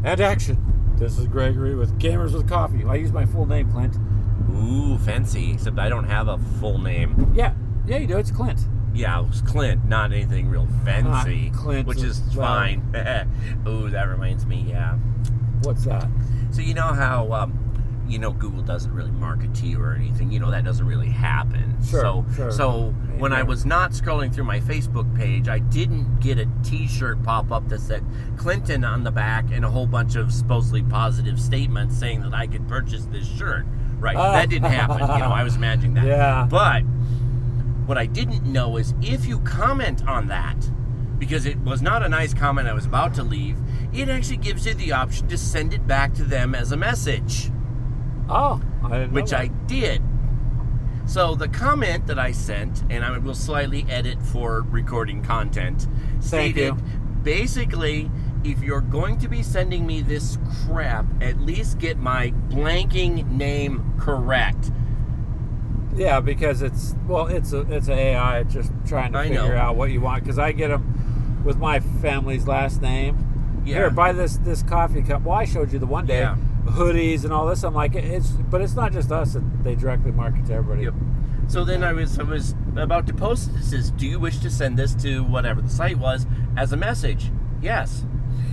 And action. This is Gregory with Gamers with Coffee. I use my full name, Clint. Ooh, fancy. Except I don't have a full name. Yeah, you do. It's Clint. Yeah, it was Clint, not anything real fancy. Not Clint. Which is fine. Ooh, that reminds me, yeah. What's that? So you know how, Google doesn't really market to you or anything. That doesn't really happen. Sure. So when I was not scrolling through my Facebook page, I didn't get a T-shirt pop up that said Clinton on the back and a whole bunch of supposedly positive statements saying that I could purchase this shirt. Right, that didn't happen. I was imagining that. Yeah. But what I didn't know is if you comment on that, because it was not a nice comment I was about to leave, it actually gives you the option to send it back to them as a message. Oh, I didn't know Which that. I did. So the comment that I sent, and I will slightly edit for recording content, Thank stated you. basically, if you're going to be sending me this crap, at least get my blanking name correct. Yeah, because it's an AI just trying to figure out what you want. Because I get them with my family's last name. Yeah. Here, buy this coffee cup. Well, I showed you the one day. Yeah. Hoodies and all this. I'm like, but it's not just us. They directly market to everybody. Yep. So then I was about to post it. It says, do you wish to send this to whatever the site was as a message? Yes.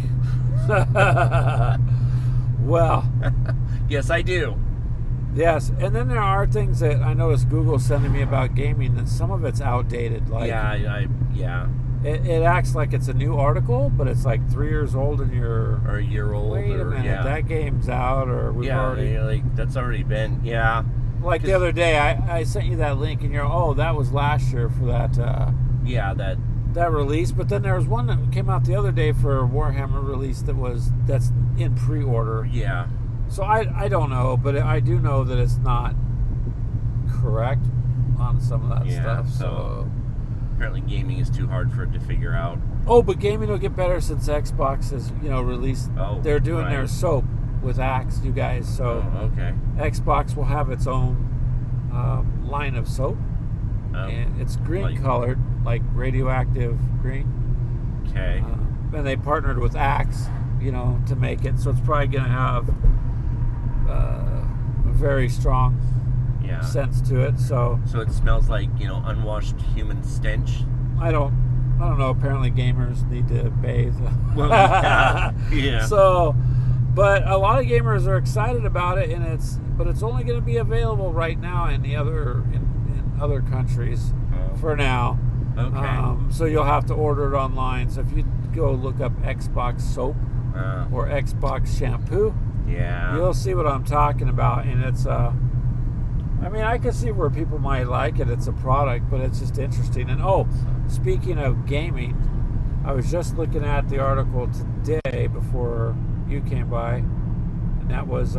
Well, Yes, I do. yes. And then there are things that I noticed Google's sending me about gaming, and some of it's outdated. Like, Yeah. It acts like it's a new article, but it's like 3 years old, and you're... Or a year old. Wait a minute, yeah. that game's out, or we've already... That's already been, yeah. Like the other day, I sent you that link, and that was last year for that that release. But then there was one that came out the other day for a Warhammer release that's in pre-order. Yeah. So I don't know, but I do know that it's not correct on some of that stuff. So apparently gaming is too hard for it to figure out. Oh, but gaming will get better since Xbox has released. Oh, they're doing right. their soap with Axe, you guys. So okay. Xbox will have its own line of soap, and it's green colored, like radioactive green. Okay. And they partnered with Axe, to make it. So it's probably going to have a very strong sense to it. So it smells like unwashed human stench. I don't know. Apparently, gamers need to bathe. Well, yeah. So, but a lot of gamers are excited about it, and it's only going to be available right now in other countries for now. Okay. So you'll have to order it online. So if you go look up Xbox soap or Xbox shampoo, you'll see what I'm talking about. And it's I can see where people might like it. It's a product, but it's just interesting. And speaking of gaming, I was just looking at the article today before you came by, and that was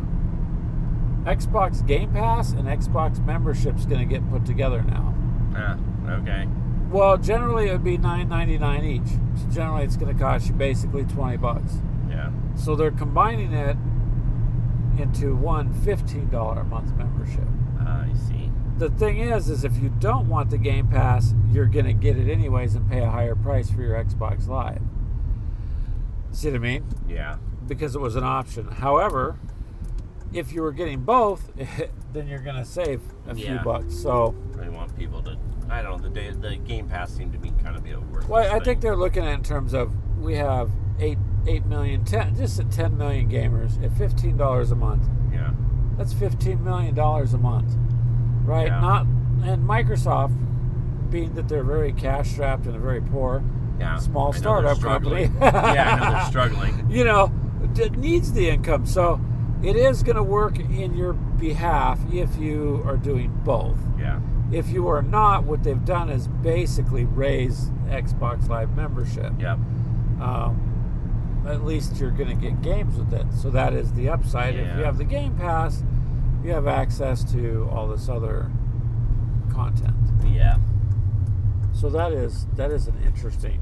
Xbox Game Pass and Xbox membership's going to get put together now. Okay. Well, generally it would be $9.99 each. So generally it's going to cost you basically $20. Yeah. So they're combining it into one $15 a month membership. I see. The thing is if you don't want the Game Pass, you're going to get it anyways and pay a higher price for your Xbox Live. See what I mean? Yeah. Because it was an option. However, if you were getting both, then you're going to save a few bucks. So I want people to... I don't know. The Game Pass seemed to be kind of a worthless well, I thing. think they're looking at it in terms of we have 8 million, 10 million gamers at $15 a month. Yeah. That's $15 million a month, right? Yeah. And Microsoft, being that they're very cash strapped and a very poor small startup company. Yeah, I know they're struggling. It needs the income, so it is going to work in your behalf if you are doing both. Yeah. If you are not, what they've done is basically raise Xbox Live membership. Yep. At least you're going to get games with it. So that is the upside. Yeah. If you have the Game Pass, you have access to all this other content. Yeah. So that is an interesting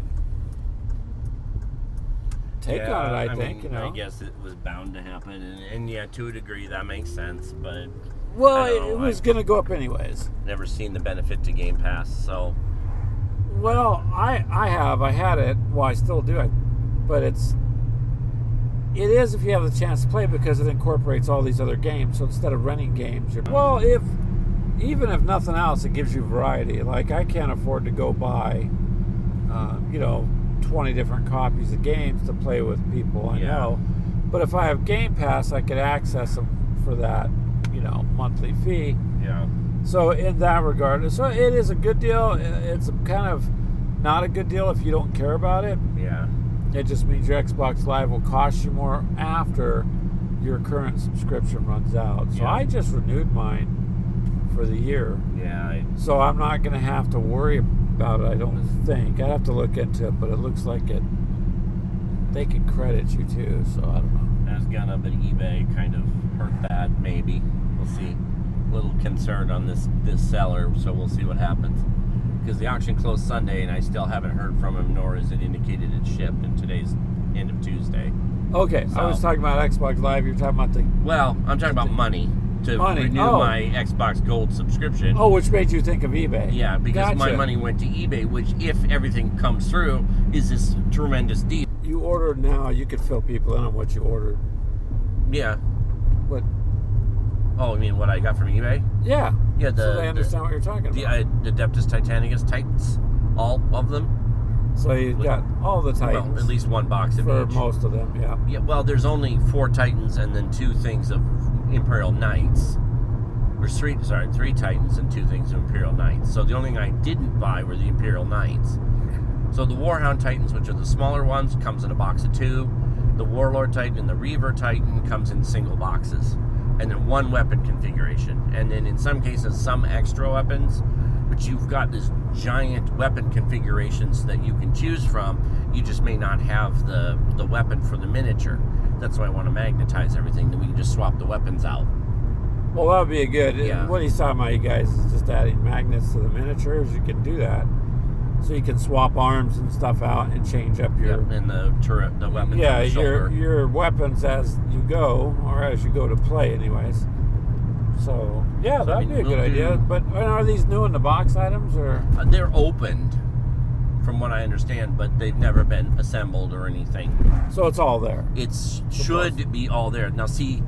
take on it, I think. I guess it was bound to happen. And to a degree, that makes sense. But well, it was going to go up anyways. Never seen the benefit to Game Pass, so. Well, I had it. Well, I still do. But It is if you have the chance to play, because it incorporates all these other games. So instead of renting games, even if nothing else, it gives you variety. Like, I can't afford to go buy, 20 different copies of games to play with people I know. But if I have Game Pass, I could access them for that, monthly fee. Yeah. So in that regard, so it is a good deal. It's kind of not a good deal if you don't care about it. Yeah. It just means your Xbox Live will cost you more after your current subscription runs out. So I just renewed mine for the year. Yeah. So I'm not going to have to worry about it, I don't think. I'd have to look into it, but it looks like they can credit you too, so I don't know. That's gone up, but eBay kind of hurt that, maybe. We'll see. A little concerned on this seller, so we'll see what happens. Because the auction closed Sunday, and I still haven't heard from him, nor is it indicated it's shipped, and today's end of Tuesday. Okay, so I was talking about Xbox Live, you're talking about I'm talking about money. To renew my Xbox Gold subscription. Oh, which made you think of eBay. Yeah, because my money went to eBay, which, if everything comes through, is this tremendous deal. You ordered now, you could fill people in on what you ordered. Yeah. What? Oh, you mean what I got from eBay? Yeah. Yeah, so they understand what you're talking about. The Adeptus Titanicus Titans, all of them. So you got all the Titans. Well, at least one box of for each. Most of them, yeah. Yeah, well, there's only 4 Titans and then 2 things of Imperial Knights. There's 3 Titans and 2 things of Imperial Knights. So the only thing I didn't buy were the Imperial Knights. So the Warhound Titans, which are the smaller ones, comes in a box of 2. The Warlord Titan and the Reaver Titan comes in single boxes. And then 1 weapon configuration. And then in some cases, some extra weapons. But you've got this giant weapon configurations that you can choose from. You just may not have the weapon for the miniature. That's why I want to magnetize everything. Then we can just swap the weapons out. Well, that would be a good. Yeah. What he's talking about, you guys, is just adding magnets to the miniatures. You can do that. So you can swap arms and stuff out and change up your... Yep, and the turret, the weapons on the shoulder. your weapons as you go, or as you go to play anyways. So, yeah, that'd be a good idea. But are these new in the box items, or...? They're opened, from what I understand, but they've never been assembled or anything. So it's all there? It should be all there. Now, see...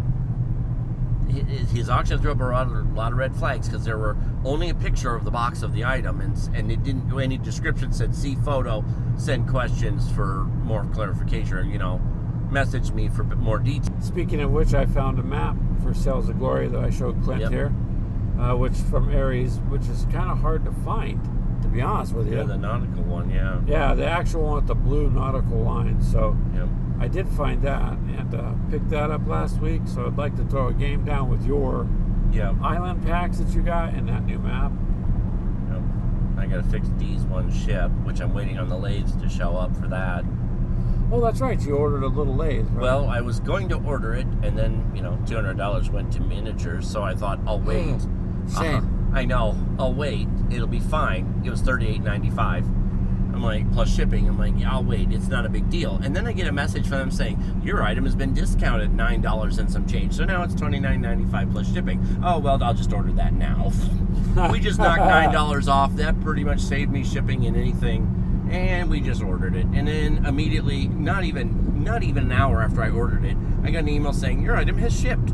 His auction threw up a lot of red flags because there were only a picture of the box of the item, and it didn't do any description. Said see photo, send questions for more clarification, or message me for more detail. Speaking of which, I found a map for Sails of Glory that I showed Clint here, which from Ares, which is kind of hard to find, to be honest with you. Yeah, the nautical one, yeah. Yeah, the actual one with the blue nautical line. So. Yep. I did find that and picked that up last week, so I'd like to throw a game down with your island packs that you got and that new map. Yep. I got to fix D's one ship, which I'm waiting on the lathes to show up for that. Oh, that's right. You ordered a little lathe, right? Well, I was going to order it, and then, $200 went to miniatures, so I thought, I'll wait. Shame. I know. I'll wait. It'll be fine. It was $38.95. I'm like, plus shipping. I'm like, yeah, I'll wait. It's not a big deal. And then I get a message from them saying, your item has been discounted $9 and some change. So now it's $29.95 plus shipping. Oh, well, I'll just order that now. We just knocked $9 off. That pretty much saved me shipping and anything. And we just ordered it. And then immediately, not even an hour after I ordered it, I got an email saying, your item has shipped.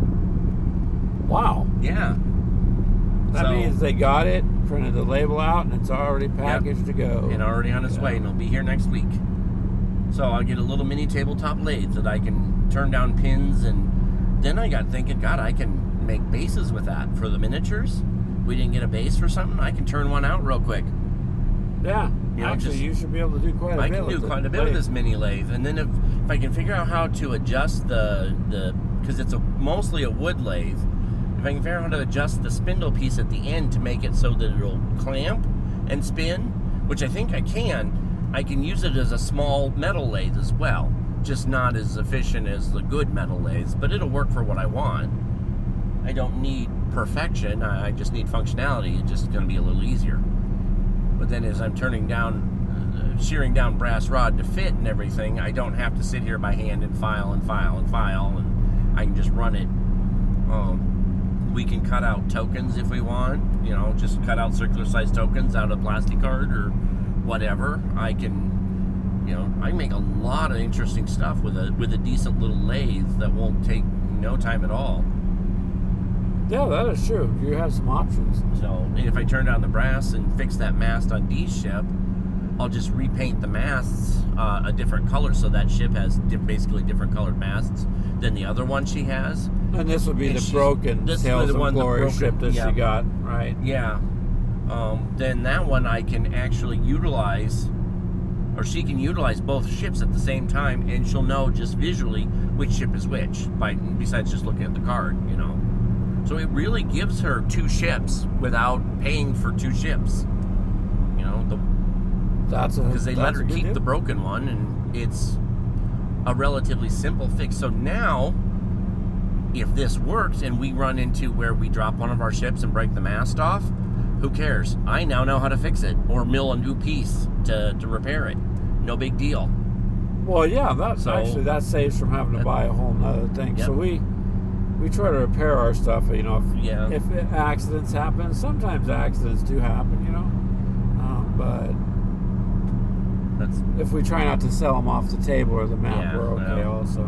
Wow. Yeah. That means they got it, printed the label out, and it's already packaged to go. And already on its way, and it'll be here next week. So I'll get a little mini tabletop lathe that I can turn down pins, and then I got thinking, God, I can make bases with that for the miniatures. We didn't get a base for something, I can turn one out real quick. Yeah, actually, you should be able to do quite a bit. I can do quite a bit with this mini lathe, and then if I can figure out how to adjust because it's mostly a wood lathe. If I can figure out how to adjust the spindle piece at the end to make it so that it'll clamp and spin, which I think I can use it as a small metal lathe as well. Just not as efficient as the good metal lathes, but it'll work for what I want. I don't need perfection, I just need functionality. It's just going to be a little easier. But then as I'm shearing down brass rod to fit and everything, I don't have to sit here by hand and file, and I can just run it. We can cut out tokens if we want, just cut out circular size tokens out of plastic card or whatever. I can You know, I make a lot of interesting stuff with a decent little lathe that won't take no time at all. Yeah, that is true. You have some options. So, and if I turn down the brass and fix that mast on Dee's ship, I'll just repaint the masts a different color, so that ship has basically different colored masts than the other one she has. And this would be the broken Tales of Glory ship that she got, right? Yeah. Then that one I can actually utilize, or she can utilize both ships at the same time, and she'll know just visually which ship is which, besides just looking at the card, you know. So it really gives her 2 ships without paying for 2 ships. You know, because they let her keep the broken one, and it's a relatively simple fix. So now, if this works and we run into where we drop one of our ships and break the mast off, who cares? I now know how to fix it or mill a new piece to repair it. No big deal. Well, yeah, that saves from having to buy a whole nother thing. Yep. So we try to repair our stuff, you know, if accidents happen. Sometimes accidents do happen, you know, but if we try not to sell them off the table or the map, we're okay also.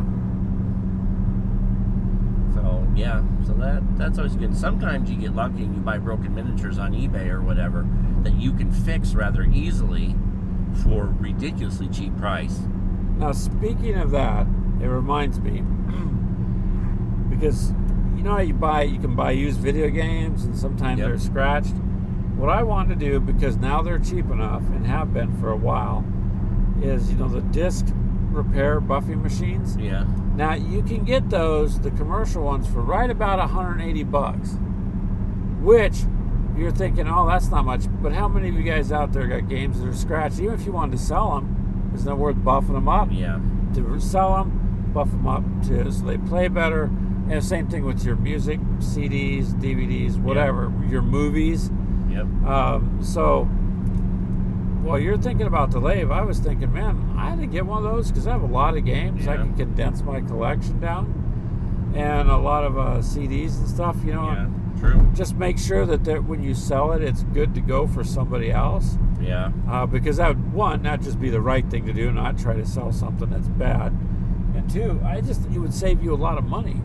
So that's always good. Sometimes you get lucky and you buy broken miniatures on eBay or whatever that you can fix rather easily for ridiculously cheap price. Now, speaking of that, it reminds me, because you know how you can buy used video games and sometimes they're scratched. What I want to do, because now they're cheap enough and have been for a while, is, you know, the disc repair buffing machines. Yeah. Now you can get those, the commercial ones, for right about $180, which you're thinking, oh, that's not much. But how many of you guys out there got games that are scratched? Even if you wanted to sell them, it's not worth buffing them up. Yeah. To sell them, buff them up so they play better. And same thing with your music, CDs, DVDs, whatever, your movies. Yep. So while you're thinking about the lathe, I was thinking, man, I had to get one of those because I have a lot of games. I can condense my collection down, and a lot of CDs and stuff. You know, true. Just make sure that when you sell it, it's good to go for somebody else. Yeah. Because that would, one, not just be the right thing to do, not try to sell something that's bad, and two, it would save you a lot of money.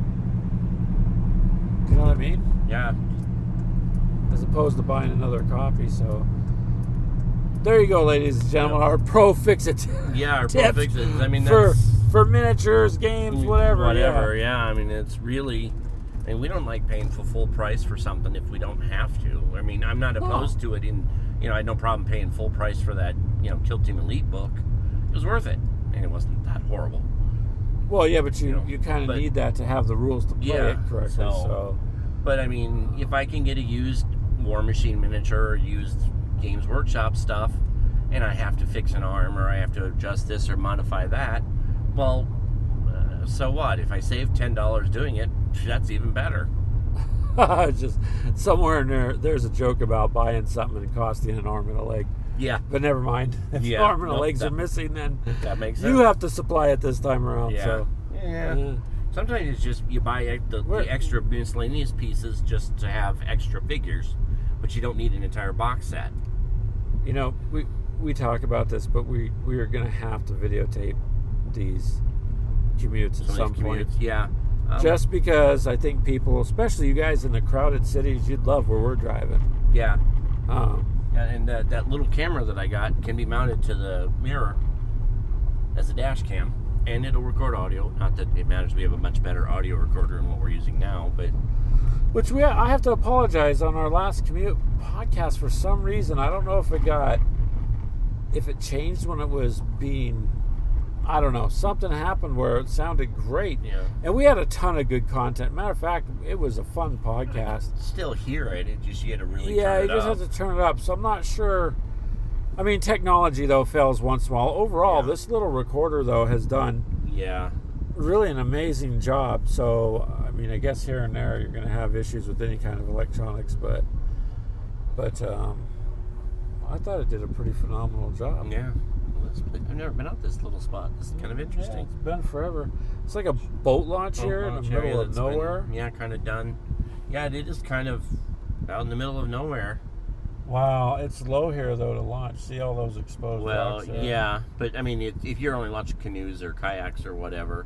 You know what I mean? Yeah. As opposed to buying another copy. So there you go, ladies and gentlemen. Our Pro Fix-It. Yeah, our Pro Fix-It. I mean, for miniatures, games, whatever. Whatever. Yeah. I mean, it's really. And we don't like paying full price for something if we don't have to. I mean, I'm not opposed to it. I had no problem paying full price for that, Kill Team Elite book. It was worth it, and it wasn't that horrible. Well, yeah, but you kind of need that to have the rules to play it correctly. So. But I mean, if I can get a used War Machine miniature or used Games Workshop stuff, and I have to fix an arm or I have to adjust this or modify that, well, so what? If I save $10 doing it, that's even better. Just somewhere in there's a joke about buying something and costing an arm and a leg. Yeah. But never mind. If the arm and the legs are missing, then that makes sense. You have to supply it this time around. Yeah. So. Yeah. Sometimes it's just you buy the extra miscellaneous pieces just to have extra figures, but you don't need an entire box set. We talk about this, but we are going to have to videotape these commutes at some point. Yeah. Just because I think people, especially you guys in the crowded cities, you'd love where we're driving. Yeah. And that little camera that I got can be mounted to the mirror as a dash cam, and it'll record audio. Not that it matters. We have a much better audio recorder than what we're using now, but... I have to apologize on our last commute podcast for some reason. I don't know if it changed when it was being... I don't know. Something happened where it sounded great. Yeah. And we had a ton of good content. Matter of fact, it was a fun podcast. Still hear it. You had to really turn it up. Yeah, you just have to turn it up. So I'm not sure. I mean, technology, though, fails once in a while. Overall, this little recorder, though, has done really an amazing job. So, I mean, I guess here and there you're going to have issues with any kind of electronics. But I thought it did a pretty phenomenal job. Yeah. I've never been out this little spot. This is kind of interesting. Yeah, it's been forever. It's like a boat launch here in the middle of nowhere. Kind of done. Yeah, it is kind of out in the middle of nowhere. Wow, it's low here though to launch. See all those exposed rocks there? Yeah, but I mean, if you're only launching canoes or kayaks or whatever,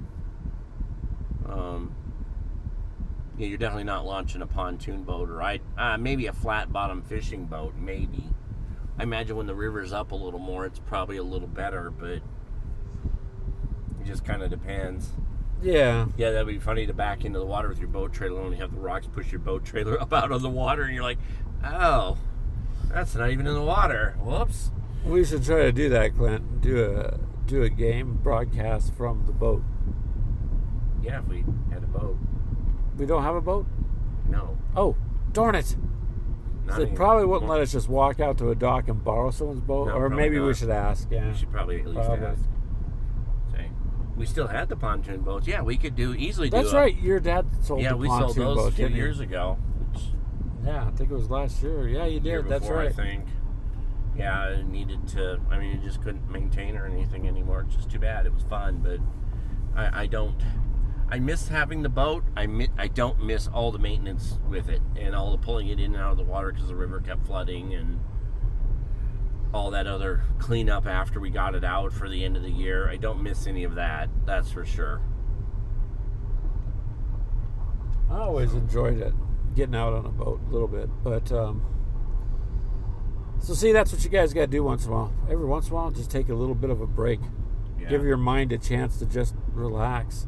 you're definitely not launching a pontoon boat or maybe a flat bottom fishing boat. Maybe. I imagine when the river's up a little more, it's probably a little better, but it just kind of depends. Yeah. Yeah, that'd be funny to back into the water with your boat trailer and only have the rocks push your boat trailer up out of the water, and you're like, oh, that's not even in the water. Whoops. We should try to do that, Clint. Do a game broadcast from the boat. Yeah, if we had a boat. We don't have a boat? No. Oh, darn it. They probably wouldn't let us just walk out to a dock and borrow someone's boat. No, or maybe we should ask. Yeah. We should probably at least ask. Say, we still had the pontoon boats. Yeah, we could easily do. That's right. Your dad sold the pontoon boat. Yeah, we sold those 2 years ago. Yeah, I think it was last year. Yeah, you did. Year before, that's right. I think. Yeah, it needed to. I mean, you just couldn't maintain or anything anymore. It's just too bad. It was fun, but I don't. I miss having the boat. I don't miss all the maintenance with it and all the pulling it in and out of the water because the river kept flooding and all that other cleanup after we got it out for the end of the year. I don't miss any of that. That's for sure. I always enjoyed it, getting out on a boat a little bit. But, so see, that's what you guys got to do once in a while. Every once in a while, just take a little bit of a break. Yeah. Give your mind a chance to just relax.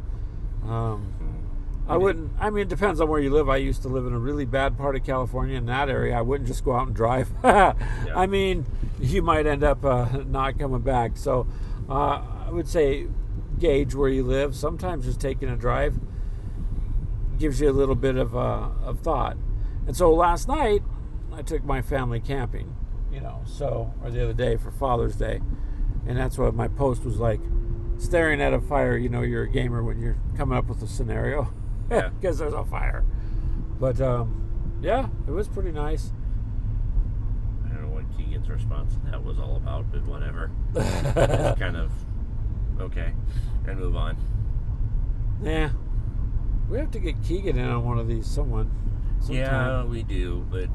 It depends on where you live. I used to live in a really bad part of California. In that area, I wouldn't just go out and drive. Yeah. I mean, you might end up not coming back. So I would say gauge where you live. Sometimes just taking a drive gives you a little bit of thought. And so last night, I took my family camping, or the other day for Father's Day. And that's what my post was like. Staring at a fire, you're a gamer when you're coming up with a scenario. Yeah. Because there's a fire. But, yeah, it was pretty nice. I don't know what Keegan's response to that was all about, but whatever. It's kind of, okay, and move on. Yeah. We have to get Keegan in on one of these sometime. Yeah, we do, but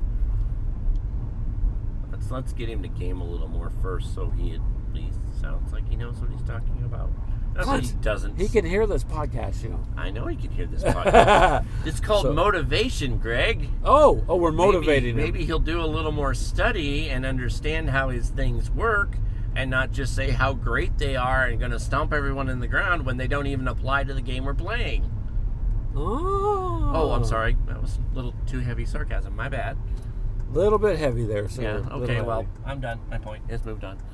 let's get him to game a little more first so he at least sounds like he knows what he's talking about. Not that he doesn't. He can hear this podcast, I know he can hear this podcast. It's called motivation, Greg. Oh, we're motivating him. Maybe he'll do a little more study and understand how his things work and not just say how great they are and going to stomp everyone in the ground when they don't even apply to the game we're playing. Oh, I'm sorry. That was a little too heavy sarcasm. My bad. Little bit heavy there. So yeah, okay, well, I'm done. My point has moved on.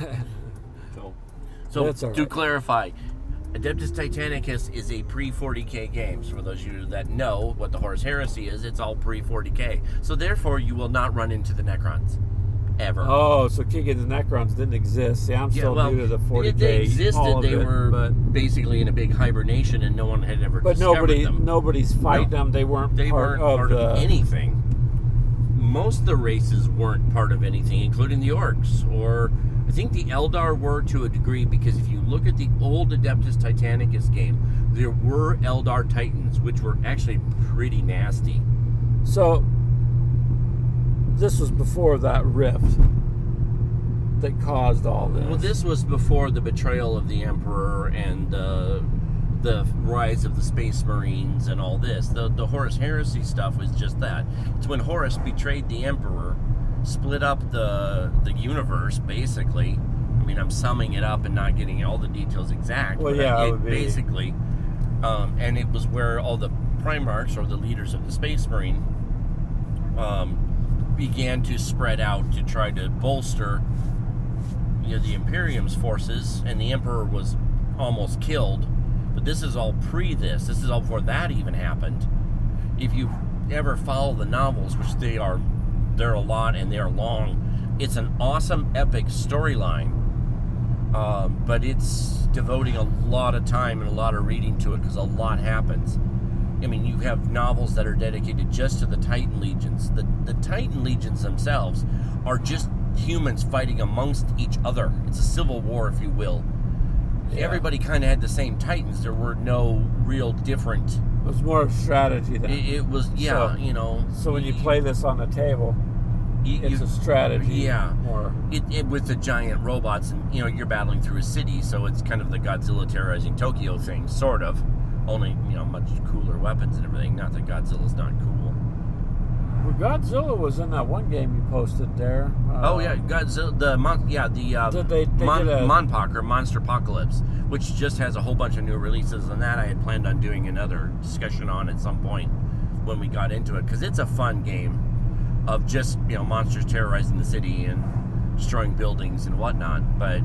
So to clarify, Adeptus Titanicus is a pre-40K game. So for those of you that know what the Horus Heresy is, it's all pre-40K. So therefore, you will not run into the Necrons. Ever. Oh, so Keegan's Necrons didn't exist. See, I'm still new to the 40K. They existed. They were basically in a big hibernation, and no one had ever discovered them. Nobody's fighting them. They weren't part of anything. Most of the races weren't part of anything, including the Orcs. Or I think the Eldar were to a degree, because if you look at the old Adeptus Titanicus game, there were Eldar Titans, which were actually pretty nasty. So this was before that rift that caused all this. Well, this was before the betrayal of the Emperor and the rise of the Space Marines and all this. The Horus Heresy stuff was just that. It's when Horus betrayed the Emperor, split up the universe, basically. I mean, I'm summing it up and not getting all the details exact. Well, yeah, it basically. And it was where all the Primarchs, or the leaders of the Space Marine, began to spread out to try to bolster the Imperium's forces, and the Emperor was almost killed. But this is all this. This is all before that even happened. If you ever follow the novels, which they're a lot and they're long, it's an awesome epic storyline. But it's devoting a lot of time and a lot of reading to it because a lot happens. I mean, you have novels that are dedicated just to the Titan Legions. The Titan Legions themselves are just humans fighting amongst each other. It's a civil war, if you will. Yeah. Everybody kind of had the same Titans. There were no real different. It was more of strategy then. It was, So when you play this on the table, it's a strategy. Yeah. More. It with the giant robots, and you're battling through a city, so it's kind of the Godzilla terrorizing Tokyo thing, sort of. Only much cooler weapons and everything. Not that Godzilla's not cool. Well, Godzilla was in that one game you posted there. Godzilla. Monpok or Monster Apocalypse, which just has a whole bunch of new releases, and that I had planned on doing another discussion on at some point when we got into it, because it's a fun game of just monsters terrorizing the city and destroying buildings and whatnot. But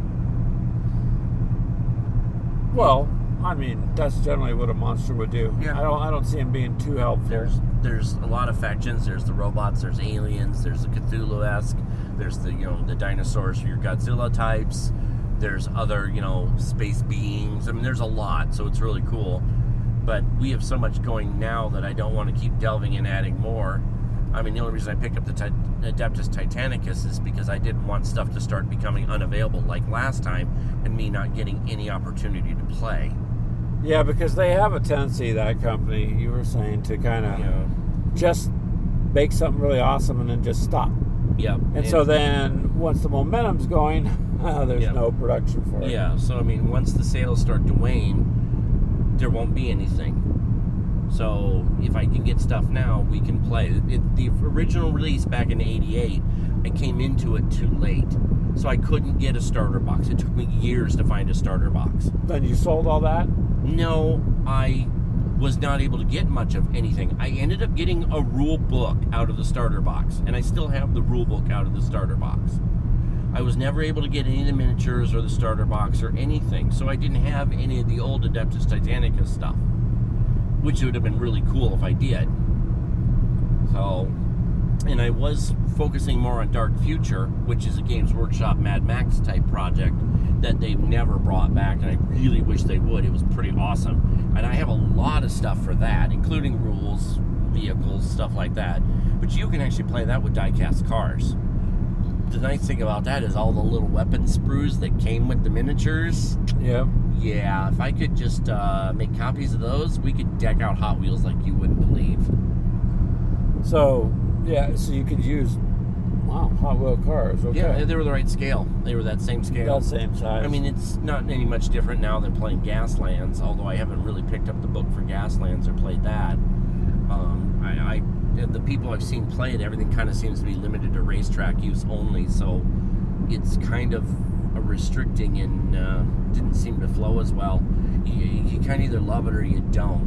I mean, that's generally what a monster would do. Yeah. I don't see him being too helpful. There's a lot of factions. There's the robots. There's aliens. There's the Cthulhu-esque. There's the the dinosaurs for your Godzilla types. There's other space beings. I mean, there's a lot. So it's really cool. But we have so much going now that I don't want to keep delving and adding more. I mean, the only reason I picked up the Adeptus Titanicus is because I didn't want stuff to start becoming unavailable like last time and me not getting any opportunity to play. Yeah, because they have a tendency, that company, you were saying, to kind of just make something really awesome and then just stop. Yeah. And so then, once the momentum's going, there's no production for it. Yeah, so I mean, once the sales start to wane, there won't be anything. So if I can get stuff now, we can play. The original release back in '88, I came into it too late. So I couldn't get a starter box. It took me years to find a starter box. Then you sold all that? No, I was not able to get much of anything. I ended up getting a rule book out of the starter box, and I still have the rule book out of the starter box. I was never able to get any of the miniatures or the starter box or anything, so I didn't have any of the old Adeptus Titanicus stuff, which would have been really cool if I did. So, and I was focusing more on Dark Future, which is a Games Workshop Mad Max type project that they've never brought back, and I really wish they would. It was pretty awesome. And I have a lot of stuff for that, including rules, vehicles, stuff like that. But you can actually play that with die-cast cars. The nice thing about that is all the little weapon sprues that came with the miniatures. Yep. Yeah, if I could just make copies of those, we could deck out Hot Wheels like you wouldn't believe. So you could use, Hot Wheel cars. Okay. Yeah, they were the right scale. They were that same scale. That same size. I mean, it's not any much different now than playing Gaslands, although I haven't really picked up the book for Gaslands or played that. The people I've seen play it, everything kind of seems to be limited to racetrack use only, so it's kind of restricting and didn't seem to flow as well. You kind of either love it or you don't.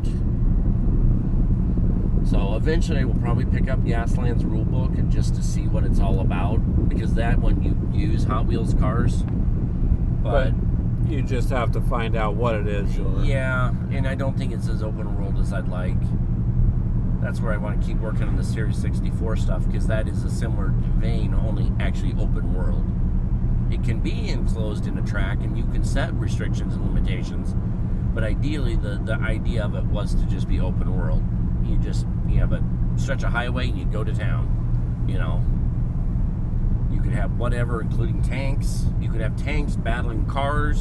So eventually we'll probably pick up Gasland's rulebook and just to see what it's all about, because that one you use Hot Wheels cars, but you just have to find out what it is. Yeah, and I don't think it's as open world as I'd like. That's where I want to keep working on the Series 64 stuff, because that is a similar vein, only actually open world. It can be enclosed in a track and you can set restrictions and limitations, but ideally the idea of it was to just be open world. You have a stretch of highway and you go to town. You could have whatever, including tanks. You could have tanks battling cars.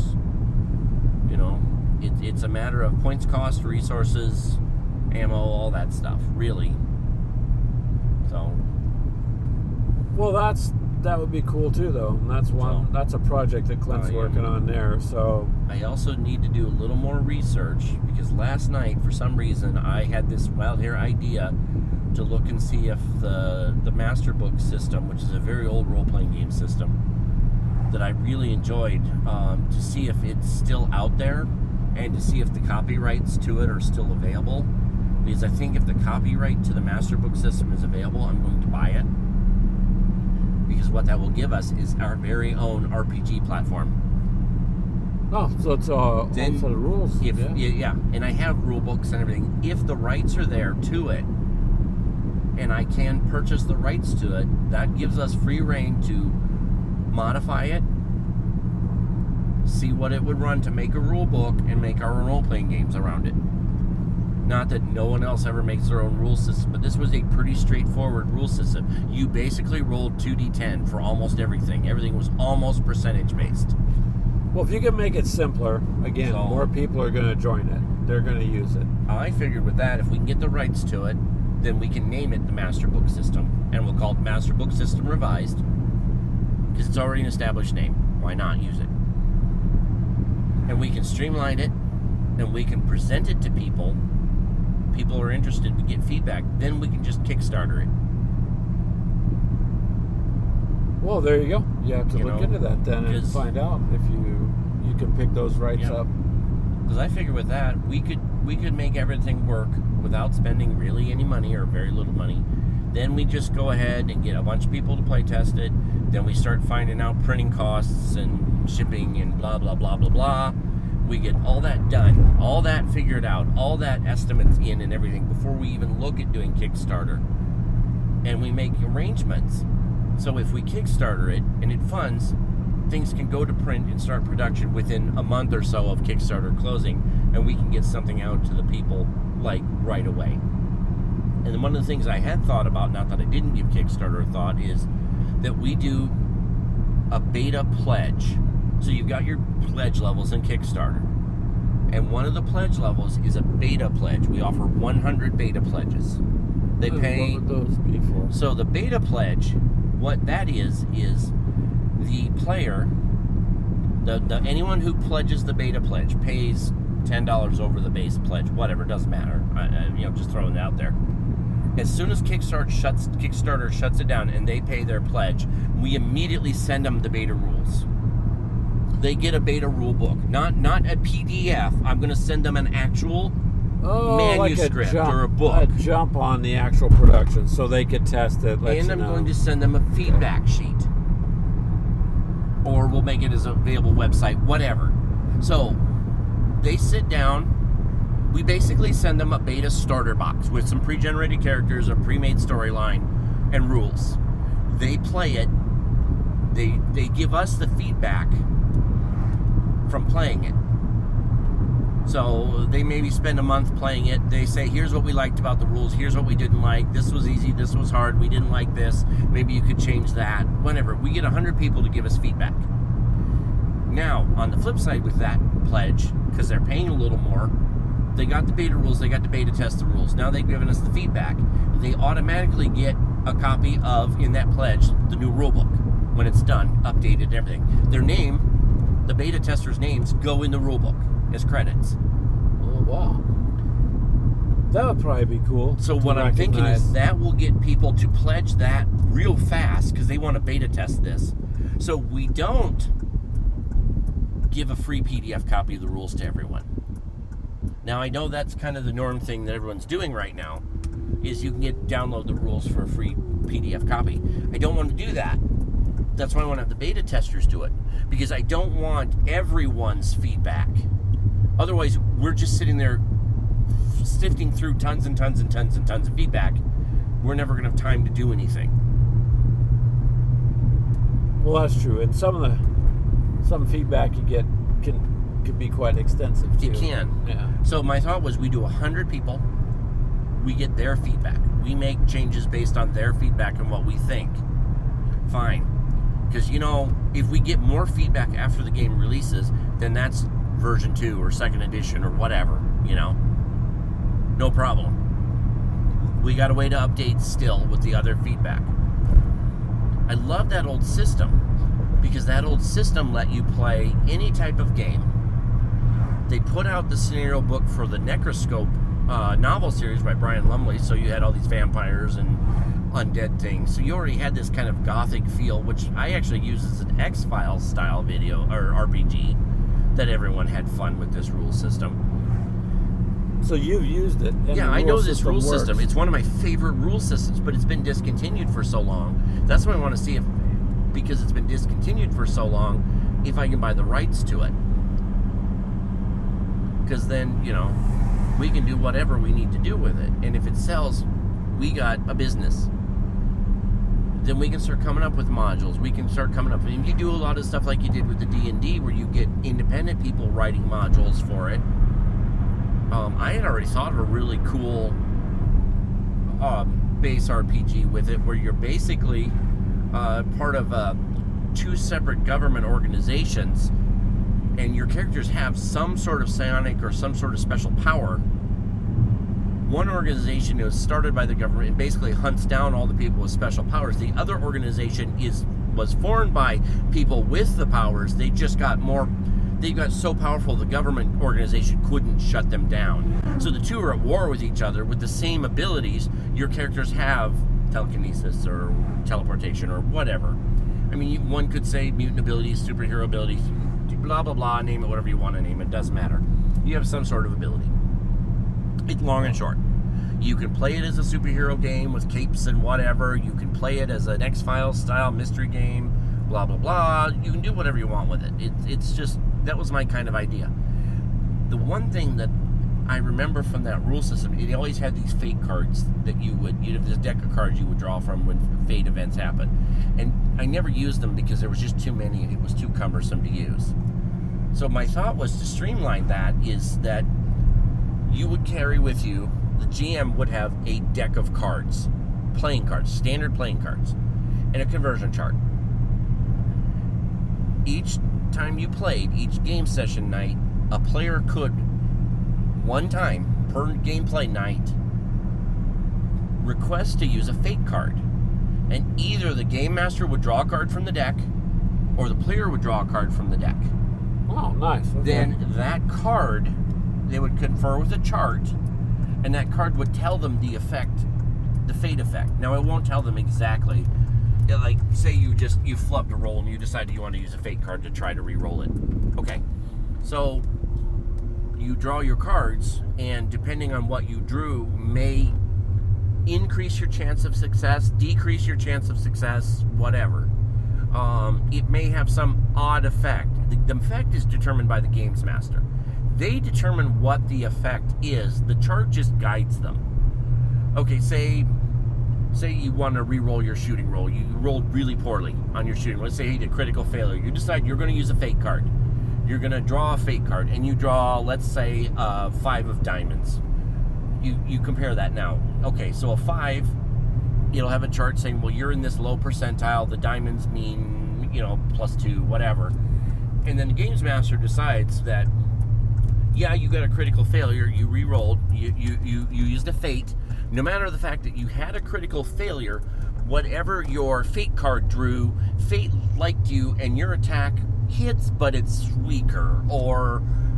It's a matter of points cost, resources, ammo, all that stuff, really. So, well, that would be cool too, though. And that's a project that Clint's working on there. So I also need to do a little more research, because last night, for some reason, I had this wild hair idea to look and see if the Master Book system, which is a very old role-playing game system that I really enjoyed, to see if it's still out there and to see if the copyrights to it are still available. Because I think if the copyright to the Master Book system is available, I'm going to buy it. Because what that will give us is our very own RPG platform. Oh, so it's all set of rules. Yeah, and I have rule books and everything. If the rights are there to it, and I can purchase the rights to it, that gives us free reign to modify it, see what it would run to make a rule book, and make our own role-playing games around it. Not that no one else ever makes their own rule system, but this was a pretty straightforward rule system. You basically rolled 2d10 for almost everything. Everything was almost percentage-based. Well, if you can make it simpler, again, more people are going to join it. They're going to use it. I figured with that, if we can get the rights to it, then we can name it the Master Book System, and we'll call it Master Book System Revised, because it's already an established name. Why not use it? And we can streamline it, and we can present it to people. People are interested, we get feedback, then we can just Kickstarter it. Well, there you go. You have to look into that then and find out if you can pick those rights up. Because I figure with that, we could make everything work without spending really any money or very little money. Then we just go ahead and get a bunch of people to play test it. Then we start finding out printing costs and shipping and blah, blah, blah, blah, blah. We get all that done, all that figured out, all that estimates in and everything before we even look at doing Kickstarter. And we make arrangements. So if we Kickstarter it and it funds, things can go to print and start production within a month or so of Kickstarter closing, and we can get something out to the people like right away. And then one of the things I had thought about, not that I didn't give Kickstarter a thought, is that we do a beta pledge. So you've got your pledge levels in Kickstarter. And one of the pledge levels is a beta pledge. We offer 100 beta pledges. They pay. What would those be for? So the beta pledge, what that is the player, the anyone who pledges the beta pledge pays $10 over the base pledge, whatever, doesn't matter. Just throwing it out there. As soon as Kickstarter shuts it down and they pay their pledge, we immediately send them the beta rules. They get a beta rule book, not a PDF. I'm going to send them an actual manuscript like or a book. A jump on the actual production so they could test it. And I'm going to send them a feedback sheet. Or we'll make it as a available website, whatever. So they sit down. We basically send them a beta starter box with some pre-generated characters, a pre-made storyline, and rules. They play it. They give us the feedback from playing it. So they maybe spend a month playing it. They say, here's what we liked about the rules. Here's what we didn't like. This was easy. This was hard. We didn't like this. Maybe you could change that. Whatever. We get 100 people to give us feedback. Now, on the flip side with that pledge, because they're paying a little more, they got the beta rules. They got to beta test the rules. Now they've given us the feedback. They automatically get a copy of, in that pledge, the new rulebook. When it's done, updated and everything. Their name, the beta testers' names, go in the rulebook as credits. Oh, wow. That would probably be cool. So what I'm thinking is that will get people to pledge that real fast because they want to beta test this. So we don't give a free PDF copy of the rules to everyone. Now, I know that's kind of the norm thing that everyone's doing right now, is you can download the rules for a free PDF copy. I don't want to do that. That's why I want to have the beta testers do it, because I don't want everyone's feedback. Otherwise, we're just sitting there sifting through tons and tons and tons and tons of feedback. We're never going to have time to do anything. Well, that's true. And some feedback you get can be quite extensive too. It can. Yeah. So my thought was, we do 100 people. We get their feedback. We make changes based on their feedback and what we think. Fine. Because, if we get more feedback after the game releases, then that's version 2 or 2nd edition or whatever, No problem. We got a way to update still with the other feedback. I love that old system, because that old system let you play any type of game. They put out the scenario book for the Necroscope novel series by Brian Lumley, so you had all these vampires and undead things. So you already had this kind of gothic feel, which I actually use as an X-Files style video or RPG, that everyone had fun with this rule system. So you've used it. Yeah, I know this rule system. It's one of my favorite rule systems, but it's been discontinued for so long. That's why I want to see if, because it's been discontinued for so long, if I can buy the rights to it. Because then, we can do whatever we need to do with it. And if it sells, we got a business. Then we can start coming up with modules. We can start coming up, and you do a lot of stuff like you did with the D&D, where you get independent people writing modules for it. I had already thought of a really cool base RPG with it, where you're basically part of 2 separate government organizations, and your characters have some sort of psionic or some sort of special power, one organization was started by the government and basically hunts down all the people with special powers. The other organization was formed by people with the powers. They just got more. They got so powerful the government organization couldn't shut them down. So the two are at war with each other with the same abilities. Your characters have telekinesis or teleportation or whatever. I mean, one could say mutant abilities, superhero abilities, blah, blah, blah, name it whatever you want to name it, doesn't matter. You have some sort of ability. It's long and short. You can play it as a superhero game with capes and whatever. You can play it as an X-Files style mystery game, blah, blah, blah. You can do whatever you want with it. It's just, that was my kind of idea. The one thing that I remember from that rule system, it always had these fate cards that you'd have this deck of cards you would draw from when fate events happen. And I never used them because there was just too many and it was too cumbersome to use. So my thought was to streamline that is that you would carry with you, the GM would have a deck of cards, playing cards, standard playing cards, and a conversion chart. Each time you played, each game session night, a player could, one time per gameplay night, request to use a fate card. And either the game master would draw a card from the deck, or the player would draw a card from the deck. Oh, nice. Okay. Then that card, they would confer with a chart, and that card would tell them the effect, the fate effect. Now, it won't tell them exactly. Like, say you flubbed a roll and you decided you want to use a fate card to try to re-roll it. Okay. So, you draw your cards, and depending on what you drew, may increase your chance of success, decrease your chance of success, whatever. It may have some odd effect. The effect is determined by the games master. They determine what the effect is. The chart just guides them. Okay, say you want to re-roll your shooting roll. You rolled really poorly on your shooting roll. Let's say you did critical failure. You decide you're going to use a fate card. You're going to draw a fate card, and you draw, let's say, 5 of diamonds. You compare that now. Okay, so a 5, it'll have a chart saying, well, you're in this low percentile. The diamonds mean, +2, whatever. And then the games master decides that, yeah, you got a critical failure. You re-rolled. You used a fate. No matter the fact that you had a critical failure, whatever your fate card drew, fate liked you, and your attack hits, but it's weaker. Or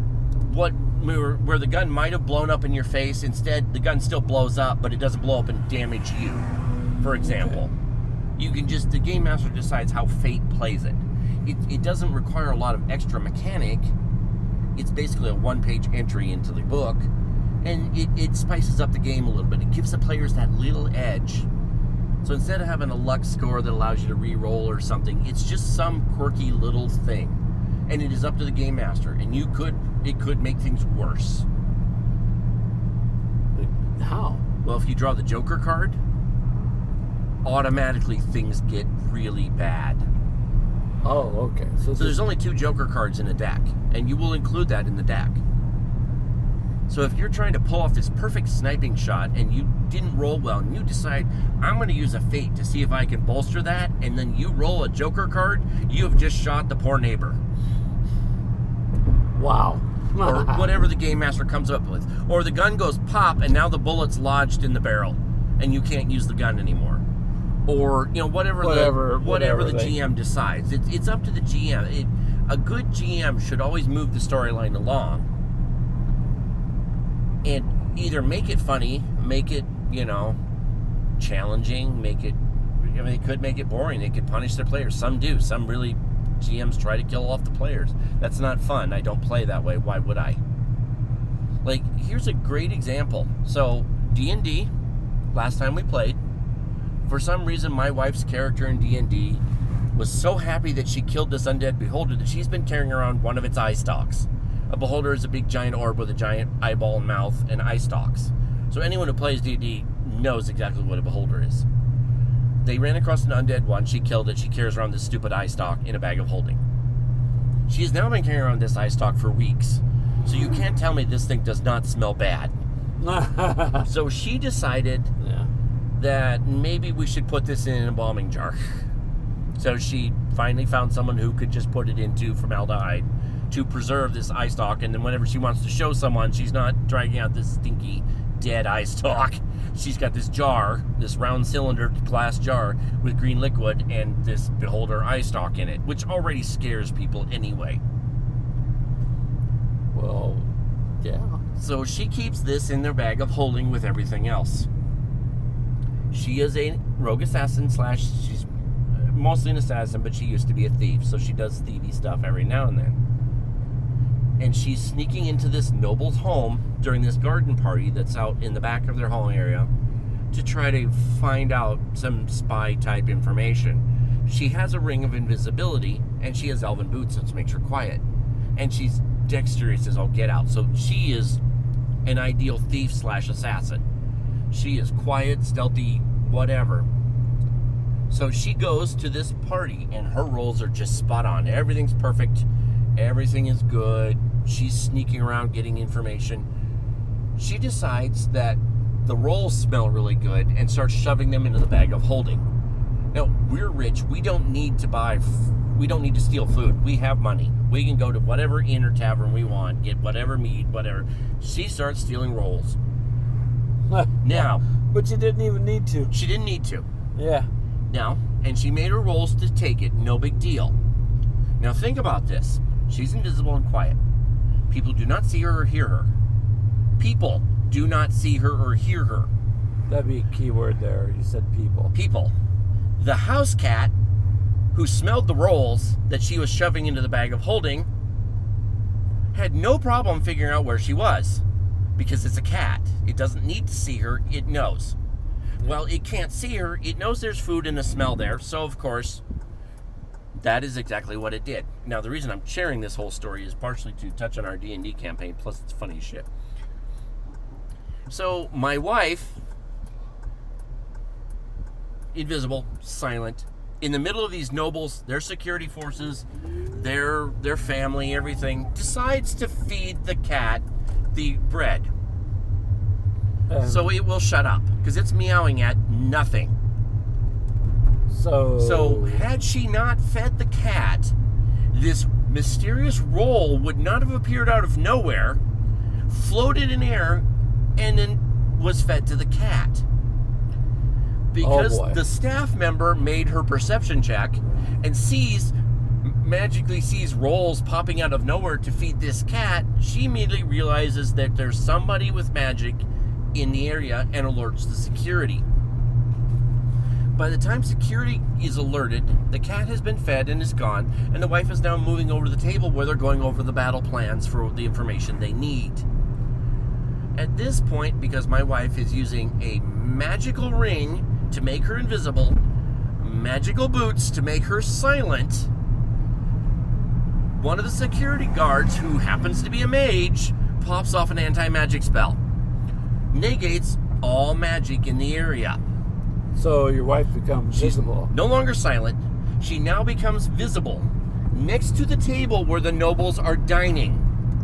where the gun might have blown up in your face, instead the gun still blows up, but it doesn't blow up and damage you, for example. Okay. You can the game master decides how fate plays it. It doesn't require a lot of extra mechanic. It's basically a one-page entry into the book, and it spices up the game a little bit. It gives the players that little edge. So instead of having a luck score that allows you to re-roll or something, it's just some quirky little thing. And it is up to the game master, and it could make things worse. How? Well, if you draw the Joker card, automatically things get really bad. Oh, okay. So there's only 2 Joker cards in a deck, and you will include that in the deck. So if you're trying to pull off this perfect sniping shot and you didn't roll well, and you decide, I'm going to use a fate to see if I can bolster that, and then you roll a Joker card, you have just shot the poor neighbor. Wow. Or whatever the game master comes up with. Or the gun goes pop, and now the bullet's lodged in the barrel, and you can't use the gun anymore. Or, whatever the GM decides. It's up to the GM. A good GM should always move the storyline along. And either make it funny, make it, challenging, they could make it boring. They could punish their players. Some do. Some really, GMs try to kill off the players. That's not fun. I don't play that way. Why would I? Here's a great example. So, D&D, last time we played, for some reason, my wife's character in D&D was so happy that she killed this undead beholder that she's been carrying around one of its eye stalks. A beholder is a big giant orb with a giant eyeball and mouth and eye stalks. So anyone who plays D&D knows exactly what a beholder is. They ran across an undead one. She killed it. She carries around this stupid eye stalk in a bag of holding. She has now been carrying around this eye stalk for weeks. So you can't tell me this thing does not smell bad. So she decided that maybe we should put this in an embalming jar. So she finally found someone who could just put it into formaldehyde to preserve this eye stalk, and then whenever she wants to show someone, she's not dragging out this stinky dead eye stalk. She's got this jar, this round cylinder glass jar with green liquid and this beholder eye stalk in it, which already scares people anyway. Well, yeah. So she keeps this in their bag of holding with everything else. She is a rogue assassin / she's mostly an assassin, but she used to be a thief, so she does thievy stuff every now and then. And she's sneaking into this noble's home during this garden party that's out in the back of their home area to try to find out some spy-type information. She has a ring of invisibility, and she has elven boots, which makes her quiet. And she's dexterous as all get out, so she is an ideal thief / assassin. She is quiet, stealthy, whatever. So she goes to this party, and her rolls are just spot on. Everything's perfect. Everything is good. She's sneaking around getting information. She decides that the rolls smell really good and starts shoving them into the bag of holding. Now, we're rich. We don't need to steal food. We have money. We can go to whatever inn or tavern we want, get whatever meat, whatever. She starts stealing rolls. Now. But you didn't even need to. She didn't need to. Yeah. Now, and she made her rolls to take it. No big deal. Now, think about this. She's invisible and quiet. People do not see her or hear her. People do not see her or hear her. That'd be a key word there. You said people. People. The house cat, who smelled the rolls that she was shoving into the bag of holding, had no problem figuring out where she was. Because it's a cat. It doesn't need to see her. It knows. Well, it can't see her. It knows there's food and a smell there. So, of course, that is exactly what it did. Now, the reason I'm sharing this whole story is partially to touch on our D&D campaign, plus it's funny as shit. So, my wife, invisible, silent, in the middle of these nobles, their security forces, their family, everything, decides to feed the cat the bread. So it will shut up, because it's meowing at nothing. So had she not fed the cat, this mysterious roll would not have appeared out of nowhere, floated in air, and then was fed to the cat. Because the staff member made her perception check and magically sees rolls popping out of nowhere to feed this cat, she immediately realizes that there's somebody with magic in the area and alerts the security. By the time security is alerted, the cat has been fed and is gone, and the wife is now moving over to the table where they're going over the battle plans for the information they need. At this point, because my wife is using a magical ring to make her invisible, magical boots to make her silent, one of the security guards, who happens to be a mage, pops off an anti-magic spell. Negates all magic in the area. So your wife becomes visible. No longer silent. She now becomes visible next to the table where the nobles are dining.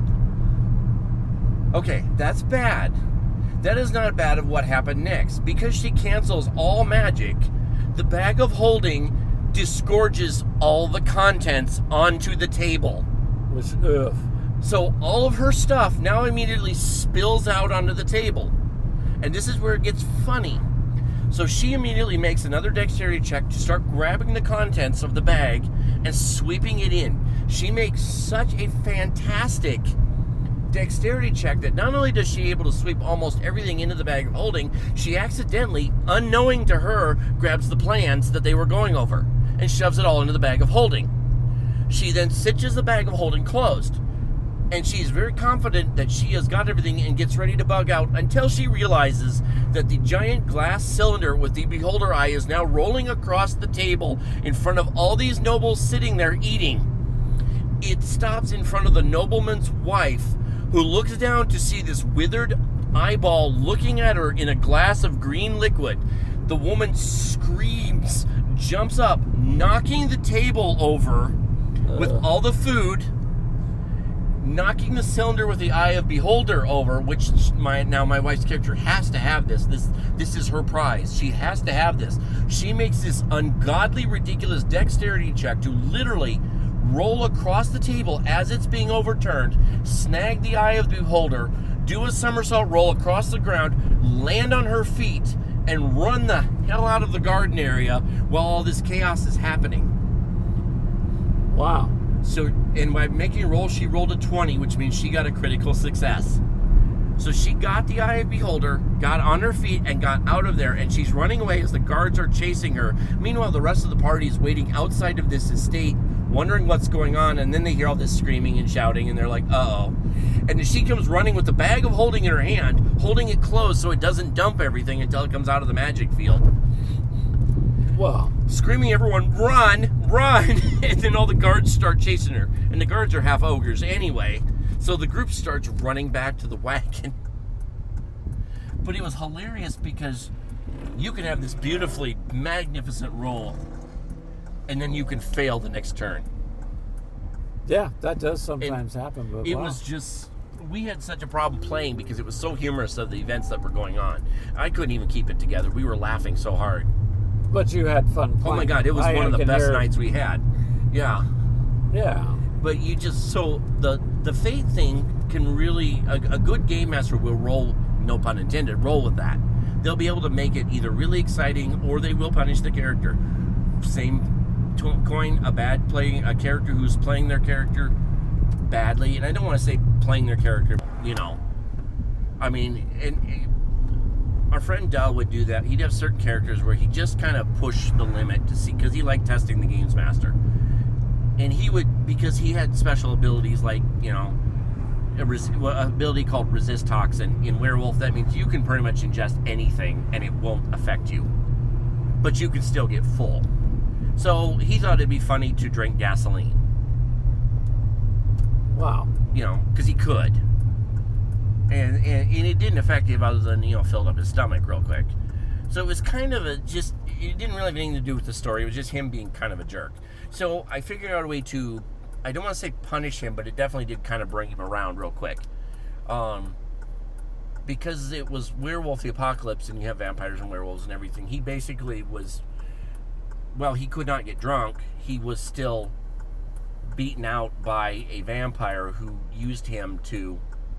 Okay, that's bad. That is not bad of what happened next. Because she cancels all magic, the bag of holding disgorges all the contents onto the table. So all of her stuff now immediately spills out onto the table. And this is where it gets funny. So she immediately makes another dexterity check to start grabbing the contents of the bag and sweeping it in. She makes such a fantastic dexterity check that not only does she able to sweep almost everything into the bag of holding, she accidentally, unknowing to her, grabs the plans that they were going over and shoves it all into the bag of holding. She then cinches the bag of holding closed. And she's very confident that she has got everything and gets ready to bug out until she realizes that the giant glass cylinder with the beholder eye is now rolling across the table in front of all these nobles sitting there eating. It stops in front of the nobleman's wife, who looks down to see this withered eyeball looking at her in a glass of green liquid. The woman screams, jumps up, knocking the table over with all the food, knocking the cylinder with the eye of beholder over, which my wife's character has to have this. This is her prize. She has to have this. She makes this ungodly, ridiculous dexterity check to literally roll across the table as it's being overturned, snag the eye of the beholder, do a somersault roll across the ground, land on her feet, and run the hell out of the garden area while all this chaos is happening. Wow. So, and by making a roll, she rolled a 20, which means she got a critical success. So she got the Eye of Beholder, got on her feet, and got out of there, and she's running away as the guards are chasing her. Meanwhile, the rest of the party is waiting outside of this estate, wondering what's going on, and then they hear all this screaming and shouting, and they're like, uh-oh. And then she comes running with the bag of holding in her hand, holding it closed so it doesn't dump everything until it comes out of the magic field. Wow. Screaming, everyone, run, run! And then all the guards start chasing her. And the guards are half ogres anyway. So the group starts running back to the wagon. But it was hilarious because you can have this beautifully magnificent roll, and then you can fail the next turn. Yeah, that does sometimes happen. But it was just, we had such a problem playing because it was so humorous of the events that were going on. I couldn't even keep it together. We were laughing so hard. But you had fun playing. Oh my God, it was one of the best nights we had. Yeah. Yeah. But you just, so the fate thing can really, a good game master will roll, no pun intended, roll with that. They'll be able to make it either really exciting or they will punish the character. Same coin, a character who's playing their character badly, and I don't want to say playing their character, I mean, and our friend Dell would do that. He'd have certain characters where he just kind of pushed the limit to see, because he liked testing the games master. And he would, because he had special abilities like, an ability called Resist Toxin. In Werewolf, that means you can pretty much ingest anything and it won't affect you. But you can still get full. So he thought it'd be funny to drink gasoline. Wow. Because he could. And it didn't affect him other than, filled up his stomach real quick. So it was kind of it didn't really have anything to do with the story. It was just him being kind of a jerk. So I figured out a way to, I don't want to say punish him, but it definitely did kind of bring him around real quick. Because it was Werewolf the Apocalypse and you have vampires and werewolves and everything, he basically was, well, he could not get drunk. He was still beaten out by a vampire who used him to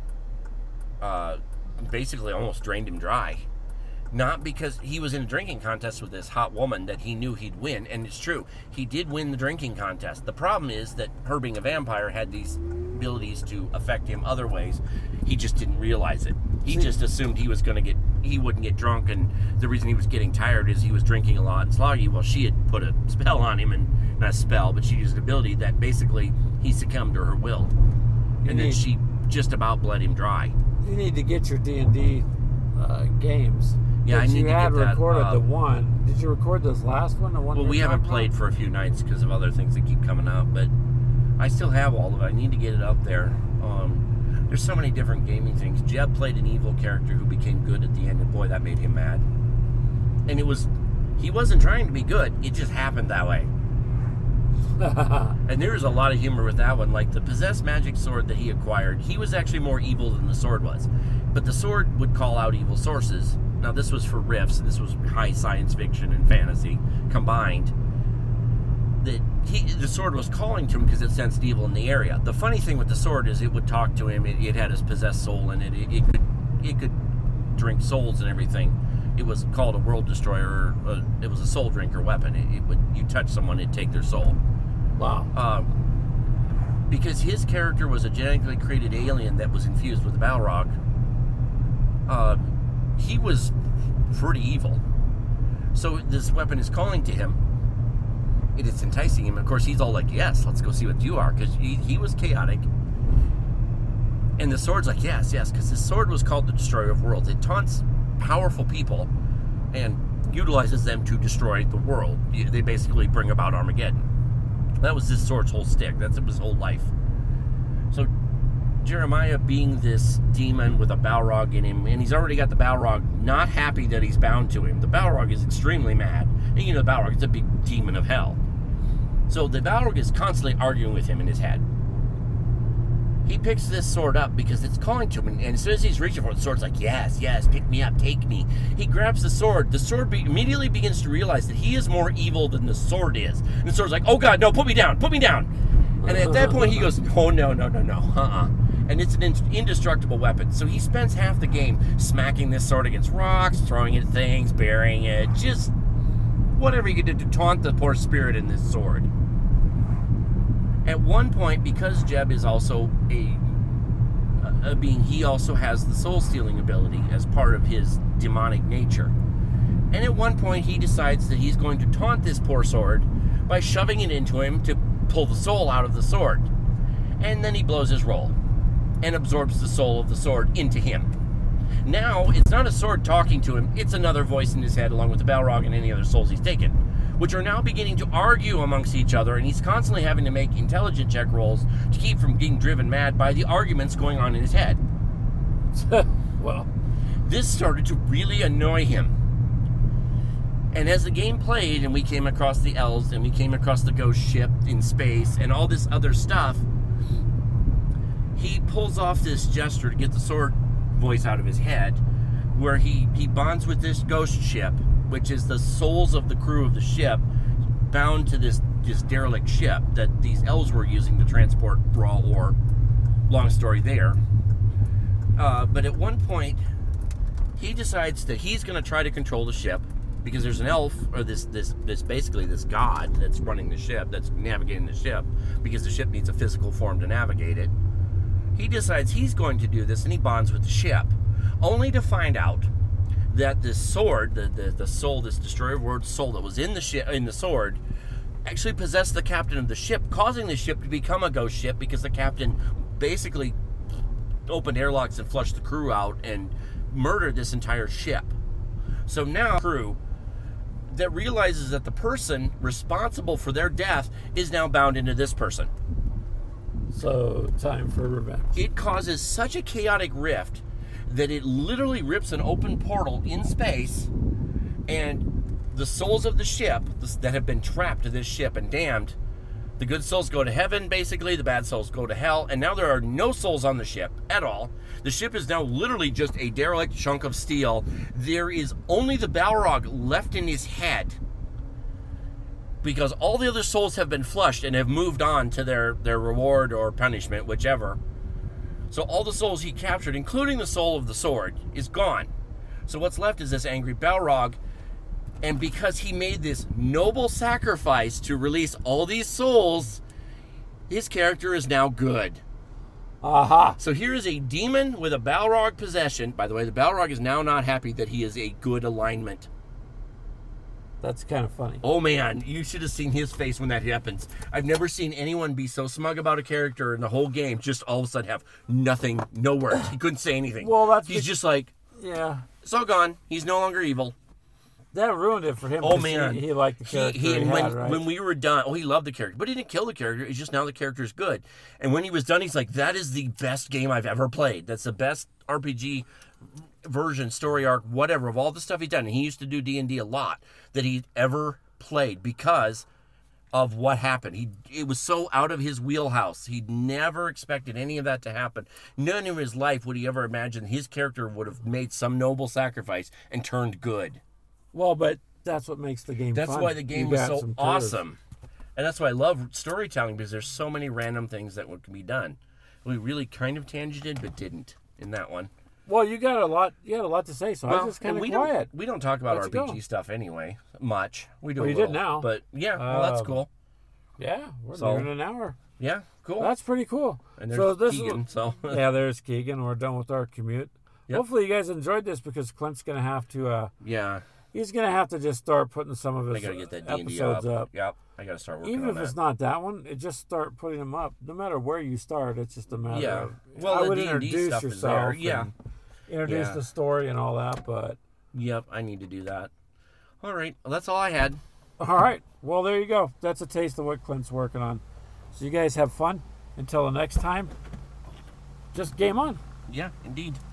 basically almost drained him dry. Not because he was in a drinking contest with this hot woman that he knew he'd win, and it's true, he did win the drinking contest. The problem is that her being a vampire had these abilities to affect him other ways. He just didn't realize it. He just assumed he wouldn't get drunk, and the reason he was getting tired is he was drinking a lot and sloggy. Well, she had put a spell on him, and not a spell, but she used an ability that basically he succumbed to her will. And then she just about bled him dry. You need to get your D&D games. Yeah, I need to get that. You had recorded the one. Did you record this last one? Well, we haven't played for a few nights because of other things that keep coming up, but I still have all of it. I need to get it up there. There's so many different gaming things. Jeb played an evil character who became good at the end, and boy, that made him mad. And he wasn't trying to be good. It just happened that way. And there's a lot of humor with that one. Like the possessed magic sword that he acquired, he was actually more evil than the sword was. But the sword would call out evil sources. Now, this was for riffs, and this was high science fiction and fantasy combined. The sword was calling to him because it sensed evil in the area. The funny thing with the sword is it would talk to him. It had his possessed soul in it. It could drink souls and everything. It was called a world destroyer. It was a soul drinker weapon. You touch someone, it'd take their soul. Wow. Because his character was a genetically created alien that was infused with the Balrog. He was pretty evil. So this weapon is calling to him. It is enticing him. Of course, he's all like, yes, let's go see what you are. Because he was chaotic. And the sword's like, yes, because the sword was called the Destroyer of Worlds. It taunts powerful people and utilizes them to destroy the world. They basically bring about Armageddon. That was this sword's whole stick. That's his whole life. So Jeremiah, being this demon with a Balrog in him, and he's already got the Balrog, not happy that he's bound to him. The Balrog is extremely mad. And the Balrog is a big demon of hell. So the Balrog is constantly arguing with him in his head. He picks this sword up because it's calling to him, and as soon as he's reaching for it, the sword's like, yes, pick me up, take me. He grabs the sword. The sword immediately begins to realize that he is more evil than the sword is. And the sword's like, oh God, no, put me down. And at that point, he goes, oh, no. And And it's an indestructible weapon. So he spends half the game smacking this sword against rocks, throwing it at things, burying it, just whatever he could do to taunt the poor spirit in this sword. At one point, because Jeb is also a being, he also has the soul-stealing ability as part of his demonic nature. And at one point, he decides that he's going to taunt this poor sword by shoving it into him to pull the soul out of the sword. And then he blows his roll and absorbs the soul of the sword into him. Now, it's not a sword talking to him, it's another voice in his head along with the Balrog and any other souls he's taken, which are now beginning to argue amongst each other, and he's constantly having to make intelligence check rolls to keep from being driven mad by the arguments going on in his head. Well, this started to really annoy him. And as the game played, and we came across the elves, and we came across the ghost ship in space, and all this other stuff, he pulls off this gesture to get the sword voice out of his head, where he bonds with this ghost ship, which is the souls of the crew of the ship bound to this derelict ship that these elves were using to transport raw ore. Long story there. But at one point, he decides that he's going to try to control the ship, because there's an elf, or this basically this god that's running the ship, that's navigating the ship, because the ship needs a physical form to navigate it. He decides he's going to do this, and he bonds with the ship, only to find out that this sword, the soul, this destroyer of worlds soul that was in the sword, actually possessed the captain of the ship, causing the ship to become a ghost ship, because the captain basically opened airlocks and flushed the crew out and murdered this entire ship. So now crew that realizes that the person responsible for their death is now bound into this person. So, time for revenge. It causes such a chaotic rift that it literally rips an open portal in space, and the souls of the ship that have been trapped to this ship and damned, the good souls go to heaven, basically, the bad souls go to hell, and now there are no souls on the ship at all. The ship is now literally just a derelict chunk of steel. There is only the Balrog left in his head, because all the other souls have been flushed and have moved on to their reward or punishment, whichever. So all the souls he captured, including the soul of the sword, is gone. So what's left is this angry Balrog, and because he made this noble sacrifice to release all these souls, his character is now good. Aha! So here is a demon with a Balrog possession. By the way, the Balrog is now not happy that he is a good alignment. That's kind of funny. Oh man, you should have seen his face when that happens. I've never seen anyone be so smug about a character in the whole game, just all of a sudden have nothing, no words. He couldn't say anything. Well, he's just like, yeah, it's all gone. He's no longer evil. That ruined it for him. Oh man, he liked the character. When we were done, he loved the character, but he didn't kill the character. It's just now the character is good. And when he was done, he's like, that is the best game I've ever played. That's the best RPG version, story arc, whatever, of all the stuff he's done. And he used to do D&D a lot, that he ever played, because of what happened. It was so out of his wheelhouse. He'd never expected any of that to happen. None of his life would he ever imagine his character would have made some noble sacrifice and turned good. Well, but that's what makes the game fun. That's why the game was so awesome. And that's why I love storytelling, because there's so many random things that can be done. We really kind of tangented, but didn't in that one. Well, you had a lot to say, so I was just kind of quiet. We don't talk about RPG stuff anyway, much. We do. Well, you did now. But yeah, well, that's cool. Yeah, we're nearing an hour. Yeah, cool. That's pretty cool. And there's Keegan, yeah, there's Keegan. We're done with our commute. Yep. Hopefully you guys enjoyed this, because Clint's going to have to... He's going to have to just start putting some of his episodes up. Yep, I got to start working on that. Even if it's not that one, just start putting them up. No matter where you start, it's just a matter of... Well, I would the D&D introduce stuff yourself. Is there. Yeah. Introduce the story and all that, but... Yep, I need to do that. All right, well, that's all I had. All right, well, there you go. That's a taste of what Clint's working on. So you guys have fun. Until the next time, just game on. Yeah, indeed.